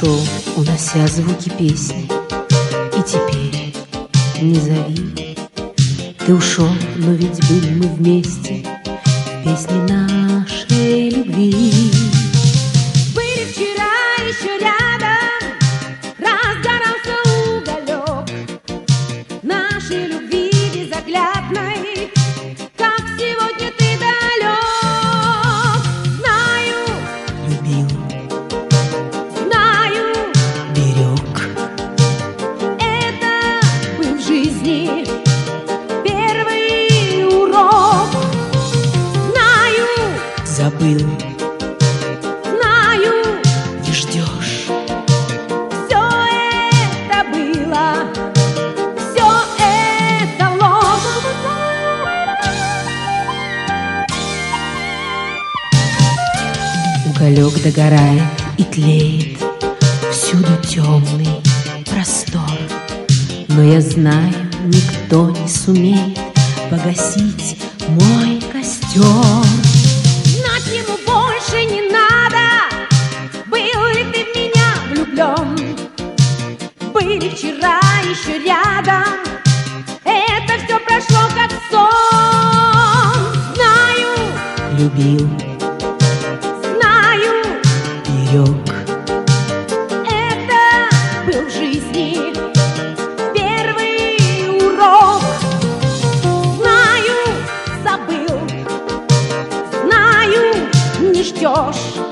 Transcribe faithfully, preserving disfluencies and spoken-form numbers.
ушел, унося звуки песни. И теперь не зови. Ты ушел, но ведь были мы вместе в песне нашей любви. Были вчера еще рядом, разгорался уголек нашей любви безоглядной, как сегодня ты далек. Знаю, Любил, знаю, берег. это был в жизни первый урок. Знаю, Забыл, знаю, не ждешь. все это было, все это ложь. Уголек догорает и тлеет, всюду темный простор. Но я знаю, никто не сумеет погасить мой костер. Знать ему больше не надо, был ли ты в меня влюблен. Были вчера еще рядом, это все прошло как сон. Знаю, Любил, знаю, берег. это был в жизни первый урок. Знаю, забыл, знаю, не ждешь.